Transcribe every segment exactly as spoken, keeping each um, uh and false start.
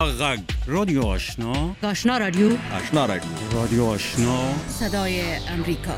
غږ رادیو آشنا آشنا رادیو آشنا رادیو رادیو آشنا صدای امریکا.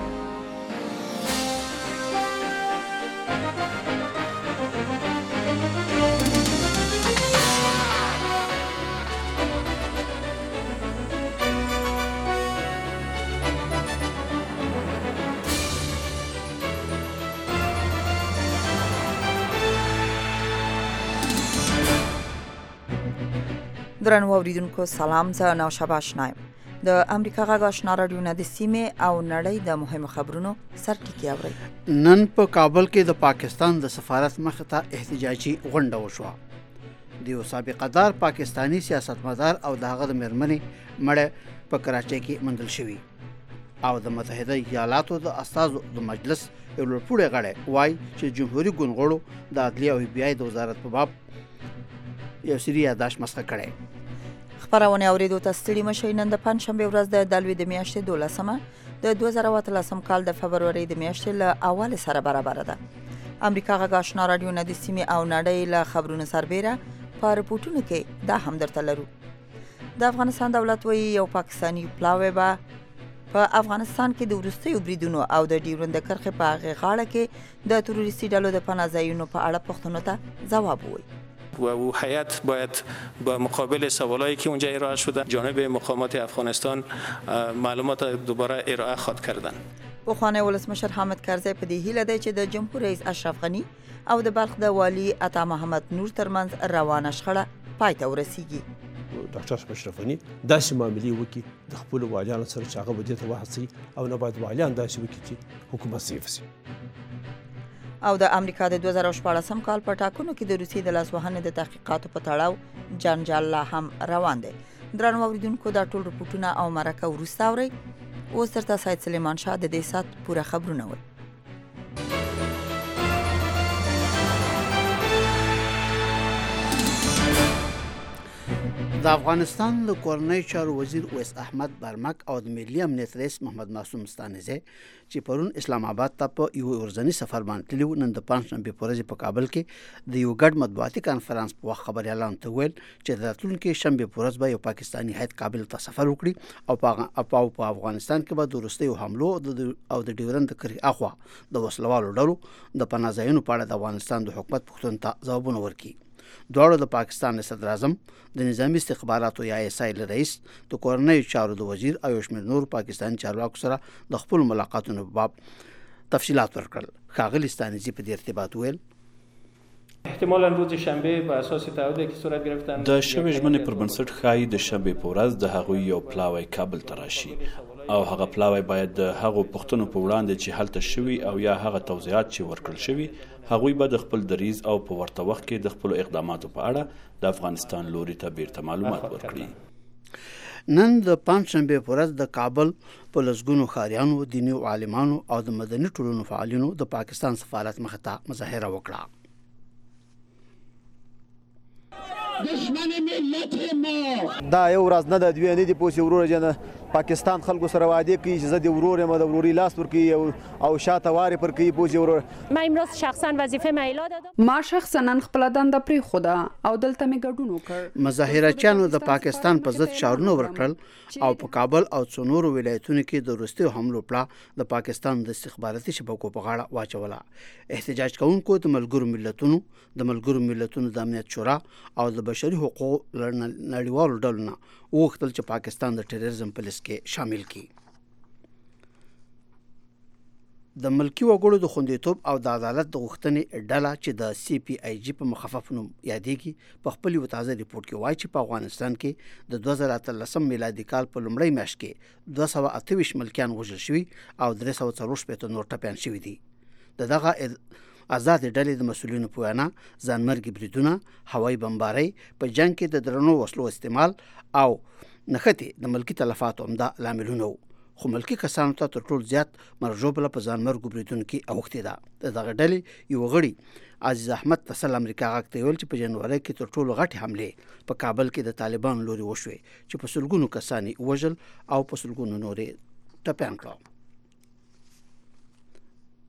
درنو اوریدونکو سلام، زه نوشابه آشنایم. د امریکا غږ آشنا رادیو نه د سیمې او نړۍ د مهمو خبرونو سرټکی اوري. نن په کابل کې د پاکستان د سفارت مخ ته احتجاجي غونډه وشوه. د یو سابقه دار پاکستانی سیاستمدار او د هغه د مېرمنې مړه په کراچۍ کې موندل شوی او د متحده ایالاتو د استازو د مجلس یو لوړپوړی غړی وایي چې جمهوریت ګوندغړو د عدلیه او بیا د وزارت په باب یو سری یاداش مسخه کړي. خبرونه اوریدو ته ستړي مشي. نن د پنځشنبه ورځ د دلوي د میاشتې دولسمه د دوه زره اتلسم کال د فبروري د میاشتې له اوله سره برابر ده. امریکا غږ آشنا رادیو نه د سیمې او نړۍ له خبرونو سربېره په رپورټونو کې دا هم درته لرو. د افغانستان دولت وایي یو پاکستانی پلاوی به په افغانستان کې د وروستیو بریدونو او د ډیورند کرښې په هغې غاړه کې د تروریستي ډلو د پناه ځایونو په اړه پوښتنو ته ځواب ووایي. و او هیئت باید با مقابل سوالایی که اونجا ارائه شده جانب مقامات افغانستان معلومات دوباره ارائه خواد کردن. پخوانی ولسمشر حامد کرزی په دې هیله دی چې د جمهور رئیس اشرف غنی او د بلخ د والی عطا محمد نور ترمنځ روانه شخړه پای ته ورسیږي. ډاکټر اشرف غنی داسې معاملې وکړي د خپلو والیانو سره چې هغه به دې ته وهڅوي او نه باید والیان داسې وکړي چې حکومت ضعیف شي. او د امریکا د دوه زره شپاړسم کال په ټاکنو کې د روسیې د لاسوهنې د تحقیقاتو په تړاو جنجال لا هم روان دی. درنو اوریدونکو دا ټول رپورټونه او مرکه وروسته اورئ. اوس درته سید سلیمان شاه د دې سات پوره خبرونه وایي. د افغانستان د کورنۍ چارو وزیر اویس احمد برمک او د ملي امنیت رئیس محمد معصوم ستانزی چې پرون اسلام آباد ته په یو ورځني سفر باندې تللي وو، نن د پنځشنبې په ورځ په کابل کې د یو ګډ مطبوعاتي کانفرنس په وخت خبریالانو ته ویل چې د راتلونکي شنبې په ورځ به یو پاکستاني هیات کابل ته سفر وکړي او په افغانستان کې به د وروستیو حملو او د ډیورند کرښې اخوا د وسلوالو ډلو د پناه ځایونو په اړه د افغانستان د حکومت پوښتنو ته ځوابونه ورکړي. دواړو د پاکستان صدر اعظم د نظامی استخباراتو یا ایس آی رئیس د کورنۍ چارو د وزیر او شمیر نور پاکستاني چارواکو سره د خپل ملاقاتونو په باب تفصیلات ورکړل. ښاغلي ستانزي په دې ارتباط ویل احتمالاً روز شنبه به اساس تعهدی که صورت گرفتن د شنبه ژمنې پر بنسټ ښایي د شنبه په ورځ د هغوی یو پلاوی کابل ته راشي او هغه پلاوی باید د هغو پوښتنو په وړاندې چې هلته شوي او یا هغه توضیحات چې ورکړل شوي هغوی به د خپل دریځ او په ورته وخت کې د خپلو اقداماتو په اړه د افغانستان لوري ته بیرته معلومات ورکړي. نن د پنځشنبې په ورځ د کابل په لسګونو ښاریانو، دیني عالمانو او د مدني ټولنو فعالینو د پاکستان سفارت مخې ته مظاهره وکړه. دشمن ملت ما دا یو ورځ نه د دوی نه دی پوسی ورور جن پاکستان خلکو سره وعده کوي چې زه د ورور ما د وروري لاس ورکی او شاته واره پر کوي پوسی ورور. ما امروز شخصا وظیفه ما اعلان دادم. ما شخصا نن خپل دنده پری خدا او دلته می ګډون وکړ. مظاهرچیانو د پاکستان په ضد شعارونه ورکړل او په کابل او څنورو ولایتونو کې د وروستیو حملو پړه د پاکستان د استخباراتي شبکو په غاړه واچوله. احتجاج کوونکو د ملګرو ملتونو د ملګرو ملتونو د امنیت شورا او د بشري حقوقو نړیوالو ډلو نه وغوښتل چې پاکستان د ټیرریزم په لیست کې شامل کړي. د ملکی وګړو د خوندیتوب او د عدالت د غوښتنې ډله چې د سی پی آی جی په مخفف نوم یادېږي په خپل یو تازه ریپورت کې وایي چې په افغانستان کې د دوه زره اتلسم میلادي کال په لومړۍ میاشت کې دوه سوه اته ویشت ملکیان وژل شوي او درې سوه څلور شپېته نور ټپیان شوي دي. د دغه آزاد ډلې د مسؤلینو په وینا ځانمرګي بریدونه، هوایي بمبارۍ، په جنگ کې د درنو وسلو استعمال او نښتې د ملکي تلفاتو عمده لاملونه وو. خو ملکي کسانو ته تر ټولو زیات مرجوبله په ځانمرګو بریدونو کې اوښتې ده. د دغه ډلې یو غړي عزیز احمد تسل امریکا غږ ته ویل چې په جنوري کې تر ټولو غټې حملې په کابل کې د طالبانو لوري وشوې چې په سلګونو کسان یې وژل او په سلګونو نورې ټپیان کړل.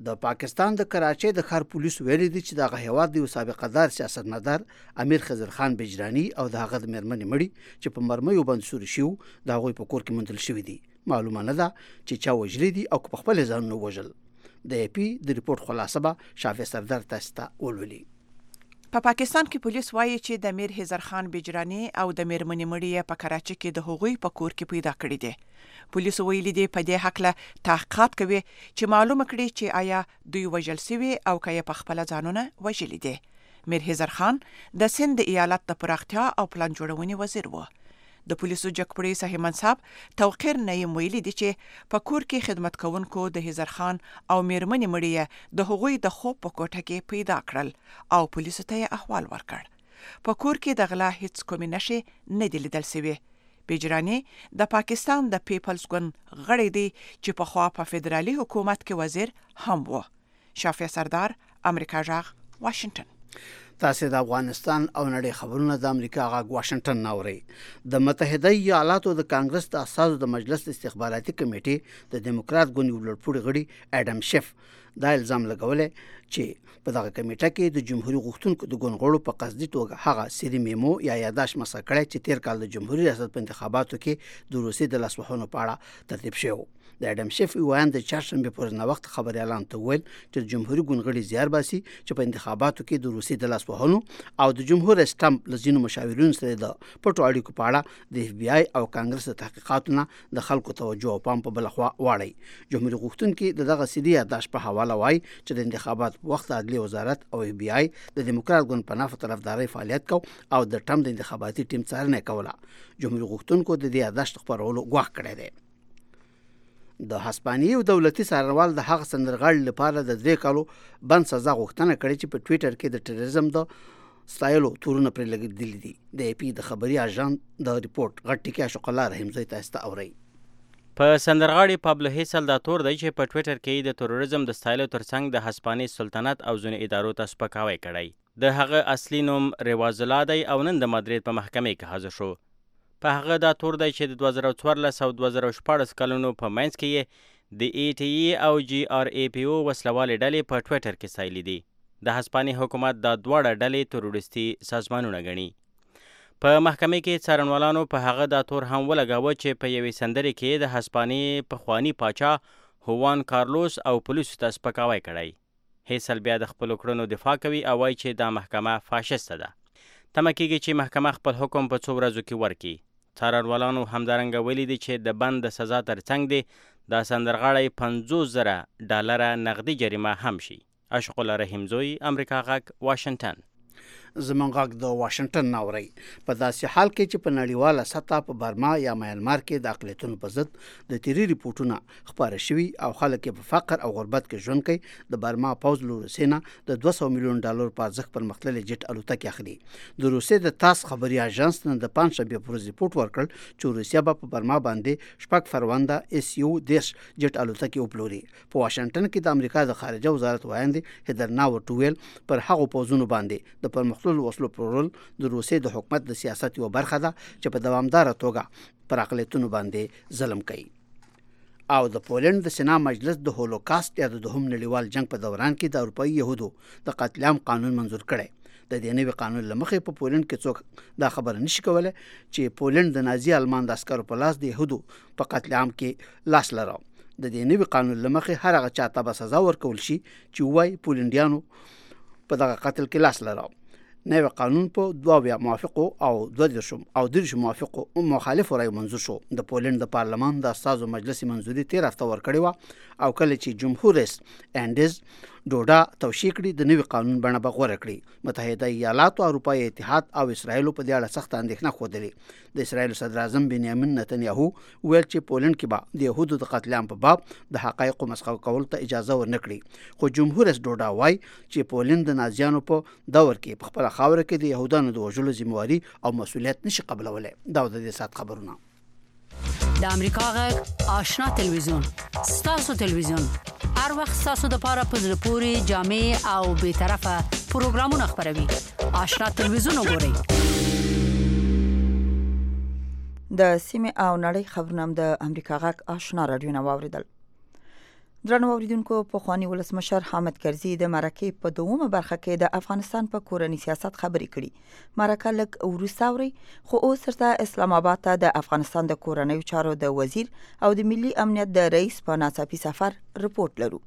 د پاکستان د کراچۍ د ښار پولیس ویلي دي چې دغه هیواد د یو سابقه دار سیاستمدار امیر خضر خان بجراني او د هغه د مېرمنې مړي چې په مرمیو باندې سوري شوي د هغوی په کور کې موندل شوي دي. معلومه نه ده چې چا وژلي دي او که په خپل ځانونه وژل. د ای پی د ریپورت خلاصه به شافع سردار تاسو ته ولولي. په پا پاکستان کې پولیس وایي چې د امیر خضر خان بجراني او د مېرمنې مړي په کراچۍ کې د هغوی په کور کې پیدا کړي دي. پولیس ویلي دي په دې حق له تحقیقات کوي چې معلومه کړي چې آیا دوی وژل شوي او که یې په خپل ځانونه وژلي دي. امیر خضر خان د سند ایالت د پراختیا او پلان جوړونې وزیر و. د پولیسو جګپړې صحیح منصب توقیر نیم ویلي دي چې په کور کې خدمت کوونکو د خضر خان او مېرمنې مړي د هغوی د خوب په کوټه کې پیدا کړل او پولیسو ته یې احوال ورکړ. په کور کې د غلا هیڅ کومې نښې نه دي لیدل شوي. بجراني د پاکستان د پیپلز ګوند غړی دی چې پخوا په فدرالي حکومت کې وزیر هم و. شافع سردار، امریکا جغ، واشنگټن. تاسو د افغانستان او نړۍ خبرونه د امریکا غاګ واشنگټن ناوري. د متحده ایالاتو د کانګرس د اساسو د مجلس استخباراتي کمیټې د دیموکرات ګوند ولړپوړي غړي اډم شیف دا الزام لګولې چې په دغه کمیټه کې د جمهوریت غوښتونکو د ګوندغړو په قصدي توګه هغه سری میمو یا یاداش مسح کړی چې تیر کال د جمهوریت ریاست په انتخاباتو کې د روسي د لاسوهنو په اړه ترتیب شوی. د اډم شیف وایي د چهارشنبه پر نه وخت خبري اعلان ته ویل چې جمهوریت ګوندغړي زیار باسي چې په انتخاباتو کې د روسي د لاسوهنو او د جمهور سټامپ لزینو مشاورین سره د پټو اړیکو په اړه د اف بی آی او کانګرس د تحقیقاتو د خلکو توجه او پام په بل خوا واړی. جمهوریت غوښتونکي د دغه سری یاداش په حواله وایي چې د انتخابات وخت عدلي وزارت او اف بی آی د دیموکرات ګوند په نافه طرفداري فعالیت کو او د ټرمپ د انتخاباتي ټیم څارنه کوله. جمهوریت غوښتونکو د دې یاداش خبرولو غواړ کړی دی. د هسپانیې دولتي څارنوال د هغه سندرغاړي لپاره د درې کالو بند سزا غوښتنه کړې چې په ټویټر کې د ټیرریزم د ستایلو تورونه پرې لګېدلي دي. د ای پی د خبري اژانس د ریپورت غټ ټکی شوقلا رحمزی تاسو ته اوري. په سندرغاړي پابلو هیسل دا تور دی چې په ټویټر کې د تروریزم د ستایلو ترڅنګ د هسپانیې سلطنت او ځینو ادارو ته سپکاوی کړی. د هغه اصلي نوم رواز الله دی او نن د مادرید په محکمې کې حاضر شو. په هغه دا تور دی چې د دوه زره څوارلس او دوه زره شپاړس کلونو په منځ کې یې د ای ټي ای او جی آر ای پی او وسلوالې ډلې په ټویټر کې ستایلي دي. د هسپانیې حکومت دا دواړه ډلې تروریستي سازمانونه ګڼي. په محکمې کې څارنوالانو په هغه دا تور هم ولګاوه چې په یوې سندرې کې د هسپانیې پخواني پاچا هوان کارلوس او پولیسو ته سپکاوی کړی. هیسل بیا د خپلو کړنو دفاع کوي او وایي چې دا محکمه فاشسته ده. تمه کېږي چې محکمه خپل حکم په څو ورځو کې ورکړي. څارنوالانو همدارنګه ویلي دي چې د بند د سزا ترڅنګ دی دا سندرغاړی پنځوس زره ډالره نغدي جریمه هم شي. اشق الله رحیمزوی، امریکا غږ، واشنگټن. زمونږ غږ د واشنگټن ناوري. په داسې حال کې چې په نړیواله سطح په برما یا میانمار کې د اقلیتونو په ضد د تیری ریپورتونه خپاره شوي او خلک په فقر او غربت کې ژوند کوي، د برما پوځ له روسیې نه د دوه سوه میلیون ډالر په ارزښت پرمختللې جټ الوتکې اخلي. د روسیې د تاس خبري اژانس نن د پنځشنبې پر ورځ ریپورت ورکړ چې روسیه به په برما باندې شپږ فرونده اس یو دېرش جټ الوتکې وپلوري. په واشنگټن کې د امریکا د خارجه وزارت وایندې هیدر ناورټ ویل پر هغو پوځونو باندې د پرمختللو وسلو پلورل د روسیې د حکومت د سیاست یوه برخه ده چې په دوامداره توګه پر اقلیتونو باندې ظلم کوي. او د پولند د سنا مجلس د هولوکاست یا د دوهم نړیوال جنگ په دوران کې د اروپایي یهودو د قتل عام قانون منظور کړی. د دې نوي قانون له مخې په پولند کې څوک دا خبره نشي کولی چې پولند د نازي آلمان د عسکرو په لاس د یهودو په قتل عام کې لاس لرو. د دې نوي قانون له مخې هر هغه چاته به سزا ورکول شي چې وایي پولنډیانو په دغه قتل کې لاس لرو. نوی قانون په دوه موافقو او دوه دیرشو او دیرشو موافقو مخالفو رایو منظور شو. د پولند د پارلمان د استازو مجلس منظوري تیر هفته ورکړې وه او کله چې جمهور رئیس انډیز ډوډا توشیح کړي د نوي قانون بڼه به غوره کړي. متحده ایالاتو، اروپایي اتحاد او اسرائیلو په دې اړه سخته اندېښنه ښودلې. د اسرائیل صدر اعظم بنیامین نتنیاهو ویل چې پولند کې به د یهودو د قتل عام په باب د حقایقو مسخه کولو ته اجازه ورنه کړي. خو جمهور رئیس ډوډا وایي چې پولند د نازیانو په دور کې په خپله خاوره کې د یهودانو د وژلو ذمهواري او مسؤلیت نشي قبلولی. دا د دې ساعت خبرونه. د امریکا غږ آشنا تلویزیون، ستاسو تلویزیون، هر وخت ستاسو د پاره په زړه پورې جامع او بې طرفه پروګرامونه خپروي. آشنا تلویزیون وګورئ. د سیمې او نړۍ خبرونه د امریکا غږ آشنا رادیو نه واوریدل. درنو اوریدونکو پخوانی ولسمشر حامد کرزي د مرکې په دومره برخه کې د افغانستان په کورنی سیاست خبرې کړي. مرکه لک وروساوري خو اوس سره اسلام آباد ته د افغانستان د کورنی چارو د وزیر او د ملي امنیت د رئیس په ناڅاپي سفر رپورت لرو.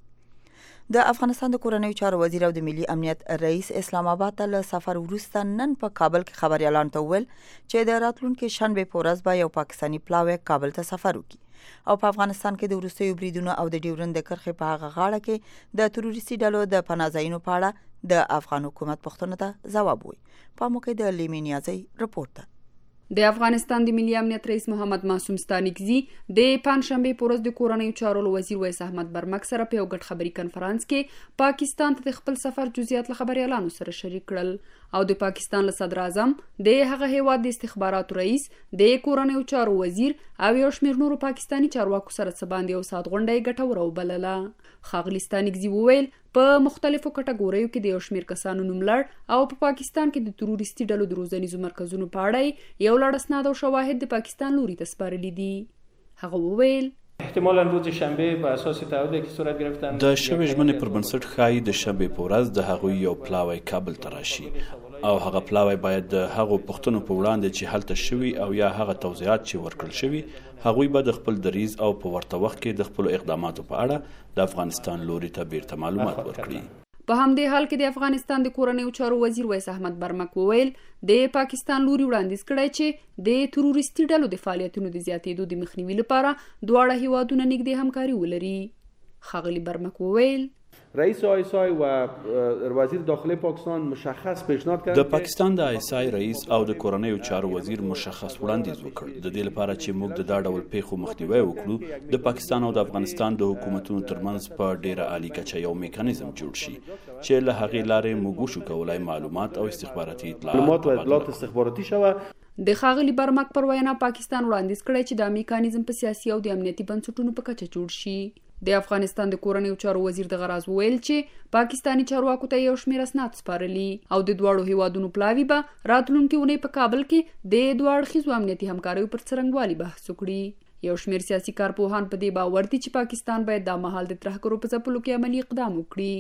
د افغانستان د کورنی چارو وزیر او د ملي امنیت رئیس اسلام آباد ته له سفر وروسته نن په کابل کې خبري اعلان ته ویل چې د راتلونکو شنبه په ورځ به یو پاکستانی پلاوی کابل ته سفر وکړي او په افغانستان کې د وروستیو بریدونو او د ډیورند د کرښې په هغه غاړه کې د تروریستي ډلو د پناهځایونو په اړه د افغان حکومت پوښتنو ته ځواب وایي. په موقع د لیمي نیازي رپورت ده. د افغانستان د ملي امنیت رئیس محمد معصوم ستانکزي د پنځشنبه په ورځ د کورنۍ چارو وزیر ویس احمد برمک سره په یو ګډ خبري کنفرانس کې پاکستان ته د خپل سفر جزئیات له خبري اعلان سره شریک کړل او د پاکستان له صدر اعظم د هغه هیواد د استخباراتو رئیس د کورنۍ چارو وزیر او یو شمېر نورو پاکستانی چارواکو سره څه باندې یو ساعت غونډه ګټوره وبلله. ښاغلي ستانکزي وویل په مختلفو کټګوریو کې د یو شمېر کسانو نوملړ او په پاکستان کې د تروریستي ډلو د روزنیزو مرکزونو په اړه یو لړ اسناد او شواهد د پاکستان لوري ته سپارلي دي. هغه وویل احتمالاً روز شنبه په اساس تعهدی که صورت گرفتن د شنبه ژمنې پر بنسټ ښایي د شنبه په ورځ د هغوی یو پلاوی کابل ته راشي او هغه پلاوی باید د هغو پوښتنو په وړاندې چې هلته شوي او یا هغه توضیحات چې ورکړل شوي هغوی به د خپل دریځ او په ورته وخت کې د خپلو اقداماتو په اړه د افغانستان لوري ته بیرته معلومات ورکړي. په همدې حال کې د افغانستان د کورنۍ چارو وزیر ویس احمد برمک وویل د پاکستان لوري وړاندیز کړی چې د تروریستي ډلو د فعالیتونو د زیاتېدو د مخنیوي لپاره دواړه هیوادونه نږدې همکاري ولري. ښاغلي برمک وویل رئیس آیسای و وزیر داخلی پاکستان مشخص پیشنهاد کرد د پاکستان د آیسای رئیس او د کورنۍ چارو وزیر مشخص وړاندیز وکړ د دې لپاره چې موږ د دا ډول پیښو مخنیوي وکړو د پاکستان او د افغانستان د حکومتونو ترمنځ په ډیره عالی کچه یو میکانیزم جوړ شي چې له هغې لارې موږ وشو کولای معلومات او استخباراتي اطلاعات او اطلاعات استخباراتي شوه. د ښاغلي برمک پر وینا پاکستان وړاندیز کړی چې دا میکانیزم په سیاسي او د امنیتي بنسټونو په کچه جوړ شي. د افغانستان د کورنۍ چارو وزیر د غراز ویل چې پاکستانی چارواکو ته یو شمېر اسناد سپارلي او د دواړو هیوادونو پلاوی به راتلونکي اونۍ په کابل کې د دوه اړخیزو امنیتي همکاریو پر څرنګوالي بحث وکړي. یو شمېر سیاسي کارپوهان په دې باور دي چې پاکستان باید دا مهال د ترهګرو په ځپلو کې عملي اقدام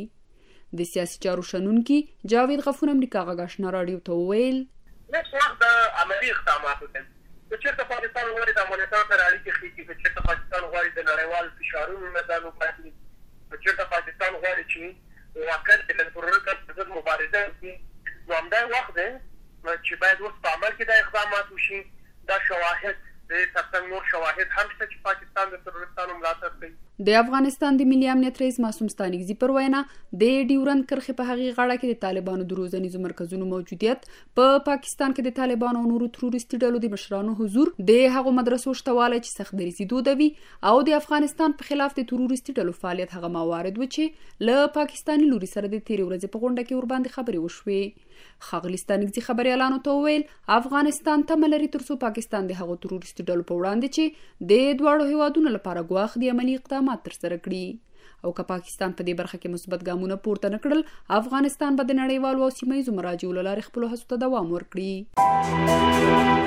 وکړي. د سیاسي چارو شنونکي جاوید غفور امریکا غږ آشنا راډیو ته وویل نفس وخت د عملي اقداماتو ته چې چېرته پاکستان غواړي د افغانستان سره اړیکې ښې کړي، چې چېرته پاکستان غواړي د نړیوال فشارونو نه ځان وباسي، چې چېرته پاکستان غواړي چې واقعا د تروریزم پر ضد مبارزه وکړي، نو همدا وخت دی چې باید اوس په عمل کې دا اقدامات وشي. دا شواهد د ترڅنګ نور شواهد هم شته چې پاکستان د تروریستانو ملاتړ کوي. د افغانستان د ملي امنیت رئیس معصوم ستانکزي پر وینا د ډیورند کرښې په هغې غاړه کې د طالبانو د روزنیزو مرکزونو موجودیت په پاکستان کې د طالبانو او نورو تروریستي ډلو د مشرانو حضور د هغو مدرسو شتوالی چې سخت دریځي دودوي او د افغانستان په خلاف د تروریستي ډلو فعالیت هغه موارد و چې له پاکستاني لوري سره د تیرې ورځې په غونډه کې ورباندې خبرې وشوې. ښاغلي ستانکزي خبري اعلان ته وویل افغانستان تمه لري ترڅو پاکستان د هغو تروریستي ډلو په وړاندې چې د دواړو هیوادونو لپاره ګواښ د عملي اقدامات ترسره کړي او که پاکستان په دې برخه کې مثبت ګامونه پورته نه کړل افغانستان به د نړیوالو او سیمه ییزو مراجعو له لارې خپلو هڅو ته دوام ورکړي.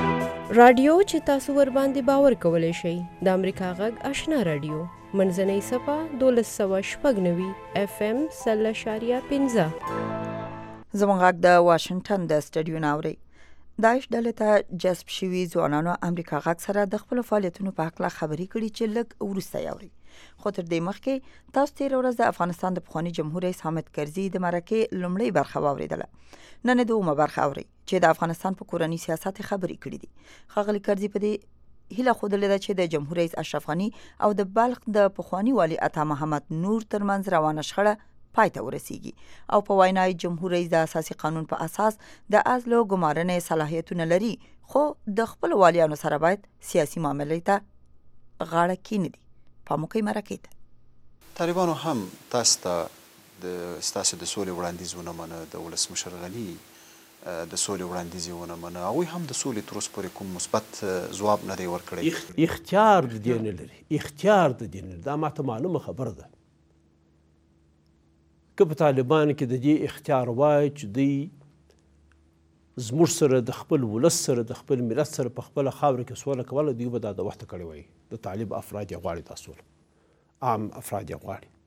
رادیو چې تاسو ورباندې باور کولی شئ د امریکا غږ آشنا رادیو منځنۍ صفه دولس سوه شپږ نوي اف ام سل اشاریه پنځه. زموږ غږ د واشنگټن د سټډیو ناوري داعش ډلې ته جذب شوي ځوانانو امریکا غږ سره د خپل فعالیتونو په هکله خبرې کړي چې لږ وروسته یاوري. خو تر دې مخکې تاسو تېره ورځ د افغانستان د پخواني جمهور رئیس حامد کرزي د مرکې لومړۍ برخه واورېدله. نن دومره برخه اورئ چې د افغانستان په کورني سیاست خبرې کړي دي. ښاغلي کرزي په دې هیله ښودلې ده چې د جمهور رئیس اشرف غني او د بلخ د پخواني والي عطا محمد نور ترمنځ روانه شخړه پای ته ورسیږي او په وینای جمهور رئیس د اساسي قانون په اساس د ازلو ګمارنې صلاحیتونه لري، خو د خپل والیانو سره باید سیاسي معاملې ته غاړه کېنږدي. په موقع مرکې ته طالبانو هم تاسو ته د ستاسو د سولې وړاندیز ونه منه، د ولسمشر غني د سولې وړاندیز یې ونه منه، هغوی هم د سولې تر اوسه پورې کوم مثبت ځواب نه دی ورکړی. اختیار د دې نه لري، اختیار د دې نه، دا ماته معلومه خبره ده. که په طالبان کې د دې اختیار وای چې دوی زموږ سره د خپل ولس سره د خپل ملت سره په خپله خاوره کې سوله کوله، دوی به دا د وخته کړې وای. د طالب افراد یې غواړي دا سوله، عام افراد یې غواړي.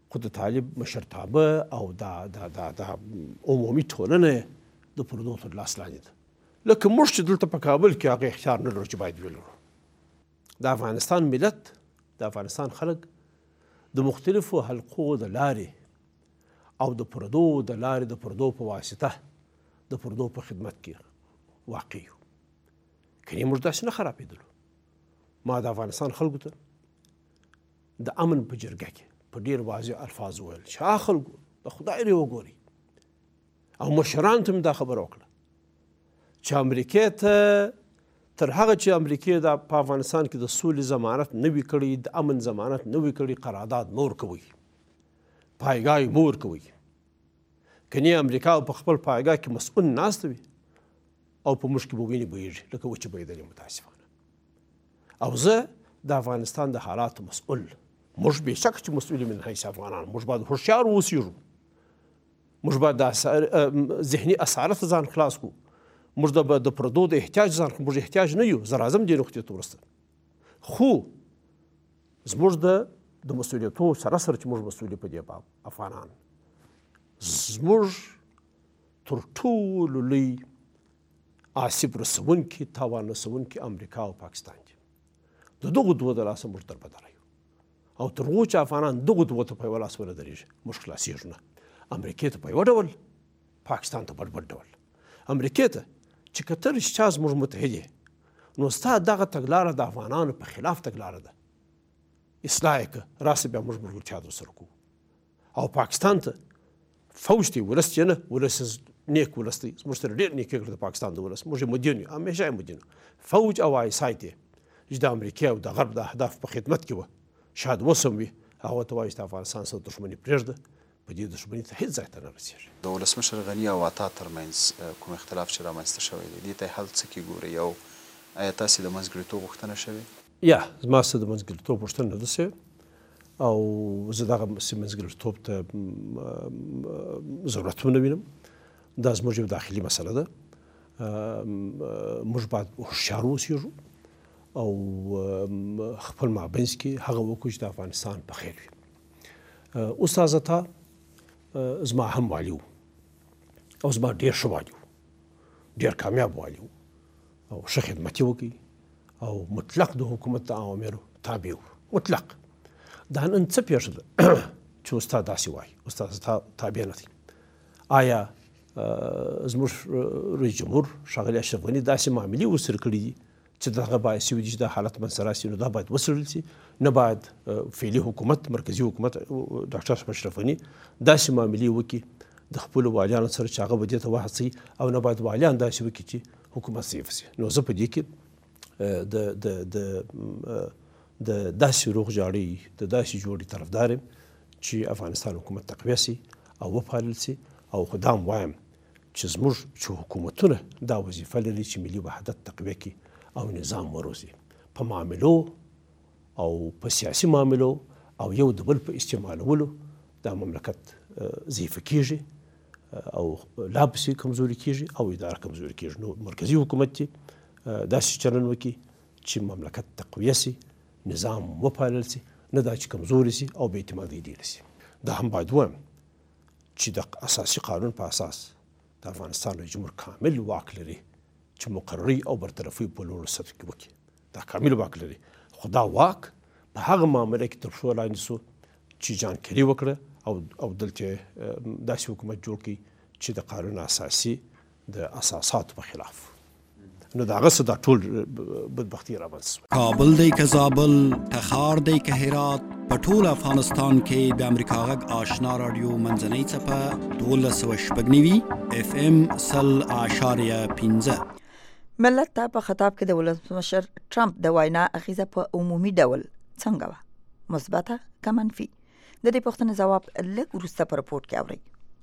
خو د طالب مشرتابه او دا د د عمومي ټولنه د پردو تر لاس لاندې ده. لکه موږ چې دلته په کابل کې هغه اختیار نه لرو چې باید ولرو. د افغانستان ملت، د افغانستان خلک د مختلفو حلقو د لارې او د پردو د لارې د پردو په واسطه د پردو په خدمت کې واقع یو. کنې موږ داسې نه خرابېدلو. ما د افغانستان خلکو ته د امن په جرګه کې په ډېر واضح الفاظ وویل چې هغه خلکو د خدای لرې وګورئ، او مشرانو ته مې دا خبره وکړه چې امریکې ته تر هغه چې امریکې د په افغانستان کې د سولې ضمانت نه وي کړی، د امن ضمانت نه وي کړی، قرارداد مه ورکوئ، پایګاه مه ورکوئ. کنې امریکا په خپل پایګاه کې مسؤل ناسته وي او په موږ کې به وینې بهیږي لکه وچې بهېدلې متاسفانه. او زه د افغانستان د حالاتو مسؤل، موږ بېشکه چې مسؤل من حیث افغانان، موږ باید هوښیار واوسېږو، موږ باید د ذهني اسارت ځان خلاص کړو، موږ د پردو د احتیاج ځان، موږ احتیاج نه یو، زه راځم دې نقطې ته وروسته. خو زموږ د د مسؤلیتونو سره سره چې موږ مسؤل په دې باب افغانان، زموږ تر ټولو لوی آسیب رسونکي، تاوان رسونکي امریکا او پاکستان دي. د دغو دوو د لاسه موږ در بدره یو، او تر هغو چې افغانان دغو دوو ته په یوه لاس ونه درېږي موږ خلاصېږو نه. امریکې ته په یوه ډول، پاکستان ته په بل ډول. امریکې ته چې که ته رښتیا زموږ متحد یې، نو ستا دغه تګلاره د افغانانو په خلاف تګلاره ده. اصلاح یې که راسه بیا موږ ملګرتیا درسره کوو. او پاکستان ته فوج دی، ولس یې نه، ولس نیک ولس دی، زموږ سره ډېر نیکي کړې د پاکستان د ولس، موږ یې مدین یو، همیشه یې مدین. فوج او آی اس آی ته چې د امریکا او د غرب د اهداف په خدمت کې وه، شاید اوس هم وي، هغه ته وایي چې د افغانستان سره دښمني پرېږده، په دې دښمني ته هېڅ ځای ته نه رسېږي. د ولسمشر غني او عطا ترمنځ کوم اختلاف چې رامنځته شوی دی، دې ته حل څه کې ګورئ؟ او آیا تاسې د منځګړیتوب غوښتنه شوې؟ یا زما څه د منځګړیتوب غوښتنه نه ده شوې، او زه دغه منځګړیتوب ته ضرورت ونه وینم. دا زموږ یو داخلي مسله ده. موږ باید هوښیار واوسېږو او خپل مابینځ کې هغه وکړو چې د افغانستان په خیر وي. استاد عطا زما هم والي و، او زما ډېر ښه والي و، ډېر کامیاب والي و، او ښه خدمت یې وکړي، او مطلق د حکومت د اوامرو تابع و، مطلق. دا نن څه پېښه ده چې استاد داسې وایي، استاد عطا تابع نه دی. آیا زموږ رئیس جمهور ښاغلي اشرف غني داسې معاملې ورسره کړي دي چې د هغه باعث شوي دي چې دا حالت منځته راسي؟ نو دا باید وڅېړل سي. نه باید فعلي حکومت، مرکزي حکومت، ډاکټر اشرف غني داسې معاملې وکړي د خپلو والیانو سره چې هغه به دې ته وهڅوي، او نه باید والیان داسې وکړي چې حکومت ضعیف سي. نو زه په دې کې د د د د داسې روغجاړۍ، د داسې جوړې طرفدار یم چې افغانستان حکومت تقویه سي او وپالل سي. او خو دا هم وایم چې زموږ چې حکومتونه دا وظیفه لري چې ملي وحدت تقویه کړي او نظام وروزي په معاملو او په سیاسي معاملو، او یو د بل په استعمالولو دا مملکت ضعیفه کېږي او لا پسې کمزوري کېږي او اداره کمزوري کېږي. نو مرکزي حکومت چې داسې چلن وکړي چې مملکت تقویه سي، نظام وپالل سي، نه دا چې کمزوري سي او بې اعتمادۍ ډېره سي. دا هم باید ووایم چې د اساسي قانون په اساس د افغانستان رئیس جمهور کامل واک لري چې مقرري او برطرفي په لوړو سطحو کې وکړي. دا کامل واک لري. خو دا واک په هغه معامله کې تر پښو لاندې سو چې جان کیري وکړه او او دلته داسې حکومت جوړ کړي چې د قانون اساسي د اساساتو په خلاف. نو دا هغه څه دا ټول بدبختي رامنځته شوه. کابل دی که زابل، تخار دی که هرات، په ټول افغانستان کې د امریکا غږ آشنا راډیو منځنۍ څپه دولس سوه شپږ نوي اف ام سل اعشاریه پنځه. ملت ته په خطاب کې د ولسمشر ټرمپ د وینا اغیزه په عمومي ډول څنګه وه، مثبته که منفي؟ د دې پوښتنې ځواب لږ وروسته په رپورټ کې اورئ.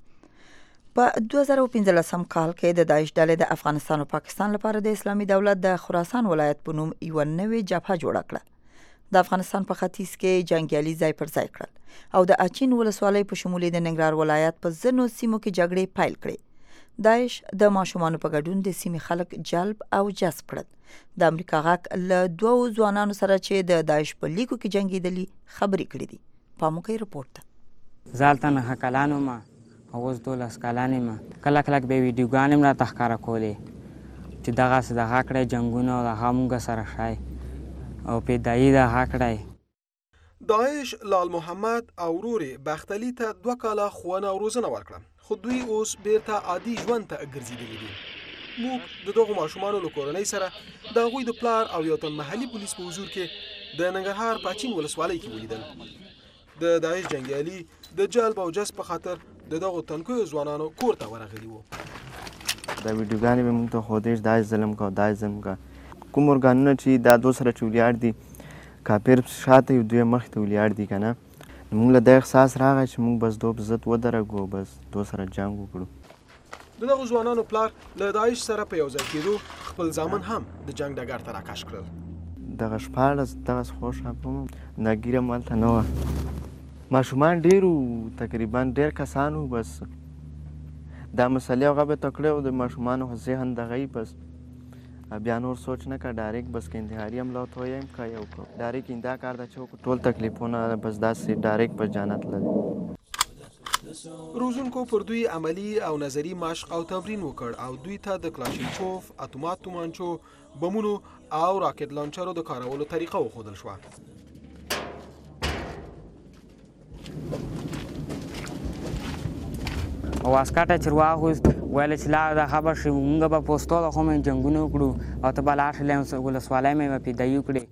په دوه زره پنځلسم کال کې د داعش ډلې د افغانستان او پاکستان لپاره د اسلامي دولت د خراسان ولایت په نوم یوه نوې جبهه جوړه کړه. د افغانستان په ختیځ کې جنګیالي ځای پر ځای کړل او د اچین ولسوالۍ په شمول د ننګرهار ولایت په ځینو سیمو کې جګړې پیل کړې. داعش د ماشومانو په ګډون د سیمې خلک جلب او جذب کړل. د امریکا غږ له دوو ځوانانو سره چې د داعش په لیکو کې جنګېدلي خبرې کړې دي. پام وکړئ رپورټ ته. زه هلته نهه کلن وم او اوس دولس کلن یم. کله کله به یې ویډیوګانې هم راته ښکاره کولې چې دغسې دغه کړی جنګونه او دغه مونږ سره ښایي او پیدایي دغه کړی. داعش لال محمد او ورور بختلي ته دوه کاله ښوونه او روزنه ورکړه، خو دوی اوس بیرته عادي ژوند ته ګرځېدلي دي. موږ د دغو ماشومانو له کورنۍ سره د هغوی د پلار او یو تن محلي پولیس په حضور کې د ننګرهار پاچین ولسوالۍ کې ولیدل. د داعش جنګیالي د جلب او جذب په خاطر د دغو تنکیو ځوانانو کور ته ورغلي وو. دا ویډیوګانې به موږ ته ښودې چې دا ظلم کوه دا ظلم کوه. کوم ارګانونه چې دا دو سره چې ولیاړ دي کاپیر شاته یو دوی مخې ته ولیاړ دي که نه، موږ له دا احساس راغی چې موږ بس دو په ضد ودرېږو او بس دو سره جنګ وکړو. د دغو ځوانانو پلار له داعش سره په یو ځای کېدو خپل زامن هم د جنګ ډګر ته راکش کړل. دغه شپاړس دغسې خوشحاله وم، دا ګیره هم هلته نه وه. ماشومان ډېر وو، تقریبا ډېر کسان وو. بس دا مسلې هغه به ته کړی و د ماشومانو ذهن دغه یي، بس بیا نور سوچ نه کړه. ډایرکټ بس که انتحاري حمله ورته ویم که یو کړو ډایرکټ دا کار ده چې وکړو ټول تکلیفونه بس داسې ډایرکټ په جانت تللي. روزونکو پر دوی عملی او نظری مشق او تمرین وکړ او دوی ته د کلاشینکوف، اتومات تومانچو، بمونو او راکټ لانچرو د کارولو طریقه وښودل شوه. او عسکر چې واغوست ویل چې لا دا خبر شي موږ به پوسټو د خو مې جنګونه وکړو او ته به لاړ شې ولسوالۍ مې به پیدایي وکړې.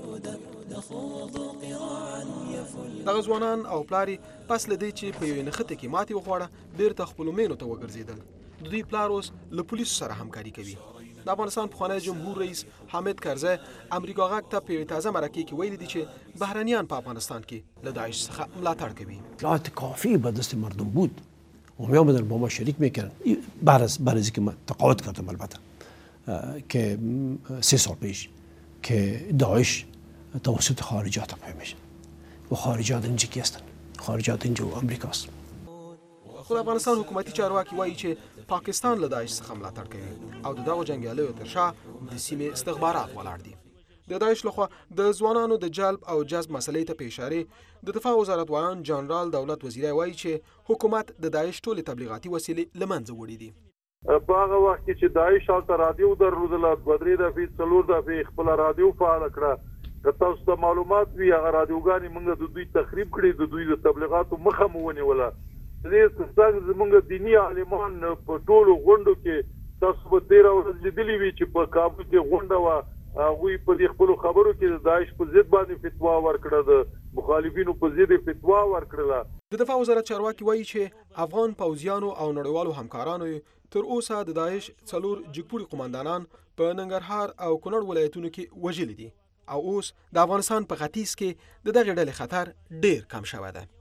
دغه ځوانان او پلار پس له دې چې په یوې نښتې کې ماتې وخوړه بیرته خپلو مینو ته وګرځېدل. د دوی پلار اوس له پولیسو سره همکاري کوي. د افغانستان پخوانی جمهور رئیس حامد کرزی امریکا غږ ته په یوې تازه مرکې کې ویلي دي چې بهرنیان په افغانستان کې له داعش څخه ملاتړ کوي. اطلاعات کافی به دست مردم بود و می‌آمدن با ما شریک میکردن. بعد از بعد از اینکه من تقاعد کردم البته که سه سال پیش که داعش توسط خارجات قائم و خارجات اینجا کی هستن؟ خارجات اینجا و امریکاست. خو افغانستان حکومتي چارواکي وایي چې پاکستان له داعش څخه ملاتړ کوي او د دغو جنګیالیو تر شا د سیمې استخبارات ولاړ دي. د داعش لخوا د ځوانانو د جلب او جذب مسلې ته په اشاره د دفاع وزارت وایان جنرال دولت وزیری وایي چې حکومت د داعش ټولې تبلیغاتي وسیلې له منځه وړي دي. په هغه وخت کې چې داعش هلته رادیو درلودله دوه درې دفعې څلور دفعې خپله رادیو فعاله کړه. که تاسو ته معلومات وي هغه رادیوګانې موږ د دوی تخریب کړي، د دوی د تبلیغاتو مخه مو ونیوله. د دې څنګه زموږ دیني عالمان په ټولو غونډو کې تاسو به تېره ورځ لیدلي وي چې په کابل کې غونډه وه، هغوی په دې خپلو خبرو کې د داعش په ضد باندې فتوا ورکړه، د مخالفینو په ضد یې فتوا ورکړله. د دفاع وزارت چارواکي وایي چې افغان پوځیانو او نړیوالو همکارانو تر اوسه د داعش څلور جګپوړي قماندانان په ننګرهار او کونړ ولایتونو کې وژلي دي او اوس د افغانستان په ختیځ کې د دغې ډلې خطر ډیر کم شوی دی.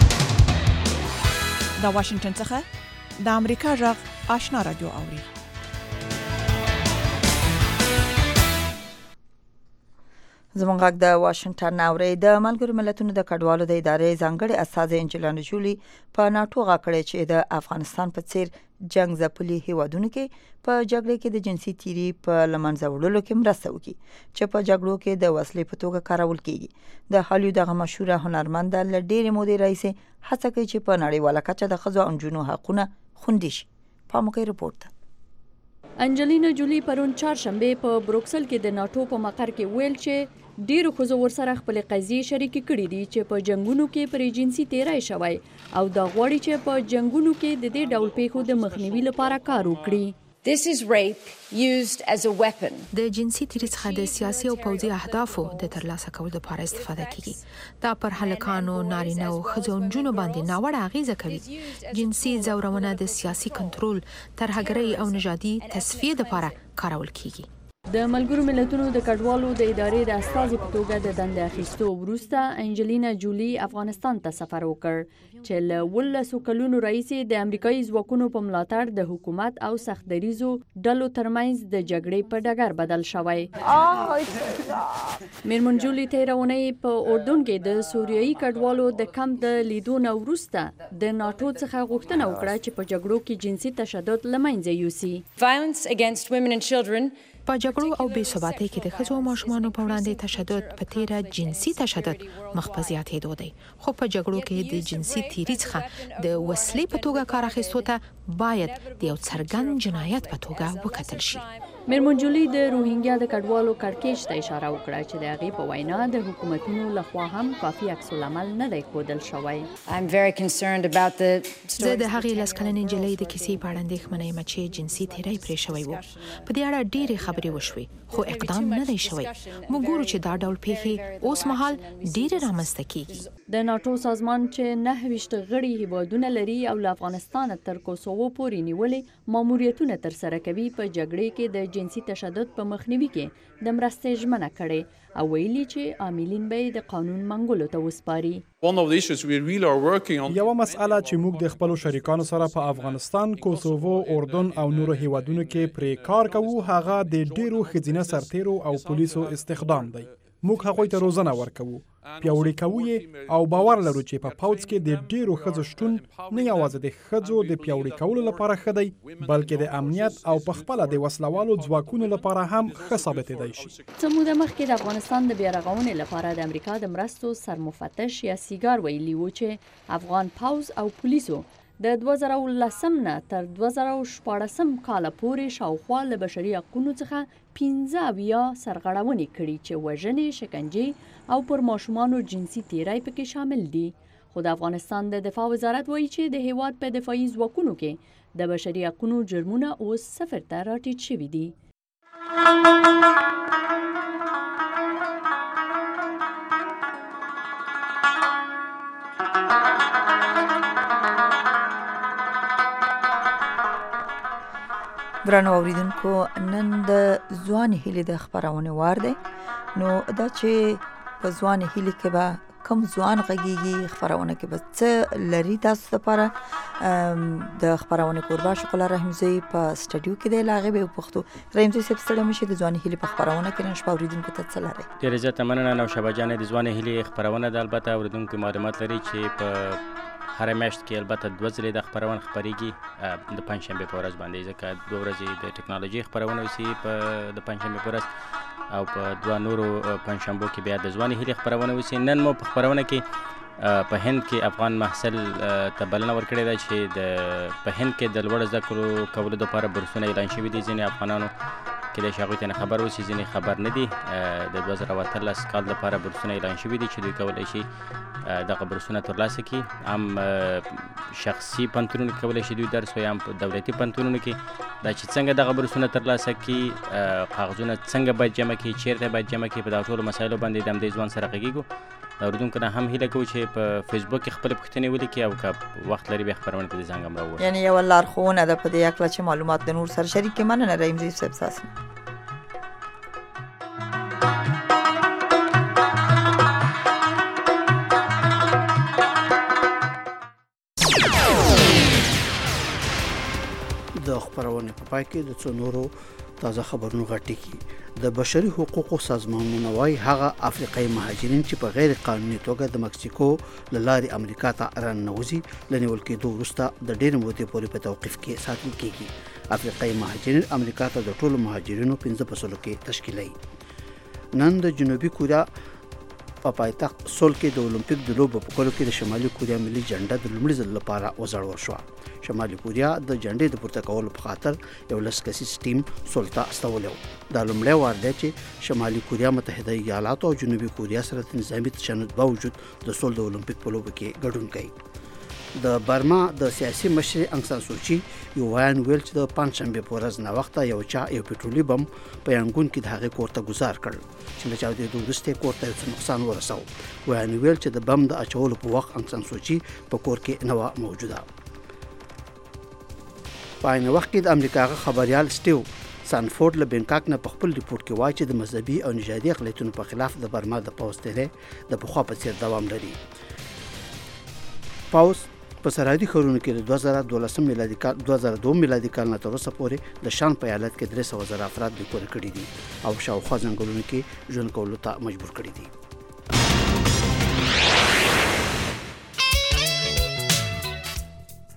د واشنگټن څخه د امریکا غږ آشنا رادیو اوري. زموږ غږ د واشنگټن اوري. د ملګرو ملتونو د کډوالو د ادارې ځانګړي استازي انجلینا جولی په ناټو غاکړې چې د افغانستان په څیر جنگ ځپلي هیوادونو کې په جګړه کې د جنسي تیری په لمنځه وړلو کې مرسته وکړي چې په جګړو کې د وسلې په توګه کارول کیږي. د هالیوډ دغه مشهوره هنرمند له ډېرې مودې راهیسې هڅه کوي چې په نړیواله کچه د ښځو او نجونو حقونه خوندي شي. پاموکي رپورټ. انجلینا جولی پرون چهارشنبه په بروکسل کې د ناټو په مقر کې ویل چې ډیرو ښځو ورسره خپل قضیې شریکې کړي دي چې په جنگونو کې پرې جنسي تیری شوی او دا غواړي چې په جنگونو کې د دې ډول پیښو د مخنیوي لپاره کار وکړي. This is rape used as a weapon. د جنسي تیری څخه د سیاسي او پوځي اهدافو د ترلاسه کولو لپاره استفاده کیږي. دا پر هلکانو، نارینه او ښځو او نجونو باندې ناوړه اغیزه کوي. جنسي ځورونه د سیاسي کنټرول، ترهګرۍ او نژادي تصفیه لپاره کارول کیږي. د ملګرو ملتونو د کډوالو د ادارې د استازي په توګه د دندې اخیستو وروسته انجلینا جولی افغانستان ته سفر وکړ چې له ولسو کلونو راهیسې د امریکایي ځواکونو په ملاتړ د حکومت او سختدریزو ډلو ترمنځ د جګړې په ډګر بدل شوی. میرمن جولی تېره اونۍ په اردن کې د سوریایي کډوالو د کمپ د لیدو نه وروسته د ناټو څخه غوښتنه وکړه چې په جګړو کې جنسي تشدد له منځه یوسي. Violence against women and children په جګړو او بې ثباتۍ کې د ښځو او ماشومانو په وړاندې تشدد په تیره جنسي تشدد مخ په زیاتېدو دی، خو په جګړو کې د جنسي تیري څخه د وسلې په توګه کار اخیستو ته باید د یو څرګند جنایت په توګه وکتل شي. میرمن جولي د روهینګیا د کډوالو کړکېچ ته اشاره وکړه چې د هغې په وینا د حکومتونو لخوا هم کافي عکس العمل نه دی ښودل شوی. زه د هغې لس کلنې نجلۍ د کیسې په اړه اندېښمنه یم چې جنسي تیری پرې شوی و. په دې اړه ډېرې خبرې وشوې خو اقدام نه دی شوی. موږ ګورو چې دا ډول پیښې اوس مهال ډېرې رامنځته کیږي. د ناټو سازمان چې نهه ویشت غړي هیوادونه لري او له افغانستان تر کوسوو پورې نیولې ماموریتونه ترسره کوي، په جګړې کې د جنسي تشدد په مخنیوي کې د مرستې ژمنه کړې او ویلي چې عاملین به د قانون منګولو ته وسپاري. یوه مسأله چې موږ د خپلو شریکانو سره په افغانستان، کوسوو، اردن او نورو هیوادونو کې پرې کار کوو هغه د ډیرو ښځینه سرتیرو او پولیسو استخدام دی. موږ هغوی ته روزنه ورکوو، پیاوړي کوو یې او باور لرو چې په پوځ کې د ډیرو ښځو شتون نه یوازې د ښځو د پیاوړي کولو لپاره ښه دی، بلکې د امنیت او په خپله د وسلوالو ځواکونو لپاره هم ښه ثابتېدی شي. څه موده مخکې د افغانستان د بیارغونې لپاره د امریکا د مرستو سرمفتش یا سیګار ویلي و چې افغان پوځ او پولیسو د دوه زره لسم نه تر دوه زره شپاړسم کال پورې شاوخوا له بشري حقونو څخه پنځه اویا سرغړونې کړي چې وژنې، شکنجې او پر ماشومانو جنسي تیری پکې شامل دي. خو د افغانستان د دفاع وزارت وایي چې د هیواد په دفاعي ځواکونو کې د بشري حقونو جرمونه اوس صفر ته راټیټ شوي دي. درنو اوریدونکو، نن د ځوان هیلې د خبرونه وار دی. نو دا چې په ځوان هیلې کې به کوم ځوان غږیږي، خبرونه کې به څه لري تاسو لپاره. د خبرونه کوربه شکل رحمزی په سټډیو کې دی، لاغه به پښتو رحمزی سپ ستړي مشه د ځوان هیلې په خبرونه کې نن شپه اوریدونکو ته څه لري. ډیر عزت مننه نو شباجان د ځوان هیلې خبرونه د البته اوریدونکو معلومات لري چې په هر میاشت کې البته دوه ځلې د خبرونه خبرېږي، د پنځشنبې په ورځ باندې، ځکه دوه ورځې د ټکنالوژي خبرونه وسی په د پنځشنبې په ورځ او په دوه نورو پنځشنبو کې بیا د ځوان هیلې خبرونه وسی. نن مو په خبرونه کې په هند کې افغان محصل ته بلنه ورکړې ده چې د په هند کې د لوړ زده کړو کولو لپاره بورسونه اعلان شوي دي. ځینې افغانانو کې د هغوی ته خبر اوسي، ځینې خبر نه دي. د دوه زره اتلس کال لپاره بورسونه اعلان شوي دي چې دوی کولی شي دغه بورسونه ترلاسه کړي. هم شخصي پوهنتونونو کې کولی شي دوی درس وایي، هم په دولتي پوهنتونونو کې. دا چې څنګه دغه بورسونه ترلاسه کړي، کاغذونه څنګه باید جمع کړي، چیرته باید جمع کړي، په دغه ټولو مسایلو باندې د همدې ځوان سره غږیږو. د اورېدونکو نه هم هیله کوو چې په فیسبوک کې خپلې پوښتنې ولیکي او که وخت لري بیا خبرونه ته د زنګ هم راووځي. یعنې یوه لارښوونه ده په دې هکله چې معلومات د نور سره شریک کړي. مننه رحیمزی صاحب تاسو. د خبرونه په پای کې د څو نورو تازه خبرونو غټي کې د بشري حقوقو سازمانونو وايي هغه افریقایي مهاجرین چې په غیر قانوني توګه د مکسیکو له لارې امریکا ته راننوځي لنیول کېدو وروسته د ډېر مودې پورې په توقیف کې ساتل کېږي. افریقایي مهاجرین امریکا ته د ټولو مهاجرینو پنځه په سلو کې تشکیلوي. نن د جنوبي کوریا په پایتخت سول کې د اولمپیک د لوبو په کولو کې د شمالي کوریا ملي جنډه د لومړي ځل لپاره وزړول شو. شمالي کوریا د جنډې د پورته کولو په خاطر یو لس کسیز ټیم سول ته استولی و. دا لومړی وار دی چې شمالي کوریا متحده ایالاتو او جنوبي کوریا سره د نظامي تشنج باوجود د سول د اولمپیک په لوبو کې ګډون کوي. د برما د سیاسي مشر انګ سان سوچي یو وایان ویل چې د پنځشنبې په ورځ ناوخته یو چا یو پټرولي بم په یانګون کې د هغې کور ته ګزار کړ چې له چاودېدو وروسته کور ته څه نقصان ورساو. وایان ویل چې د بم د اچولو په وخت انګ سان سوچي په کور کې نه وه موجوده. په عین وخت کې د امریکا خبريال سټیو سانفورد له بینکاک نه په خپل ریپورت کې وایي چې د مذهبي او نژادي اقلیتونو په خلاف د برما د پوځ تیری د پخوا په څیر دوام لري. پوځ په سرحدي ښارونو کې د دوه زره دولسم میلادي کال دوه زره دوه میلادي کال نه تر اوسه پورې د شان په ایالت کې درې سوه زره افراد بېکوره کړي دي او شاوخوا ځنګلونو کې ژوند کولو ته مجبور کړي دي.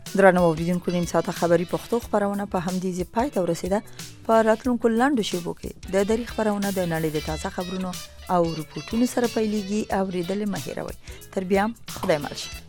درنو اوریدونکو نیم ساعته خبری پښتو خبرونه په همدې ځای پای ته ورسیده. په راتلونکو لاندو شیبو کې د دری خبرونه د نړۍ د تازه خبرونو او رپورټونو سره پیلېږي. اوریدل مه هېروئ. تر بیا خدای مل شه.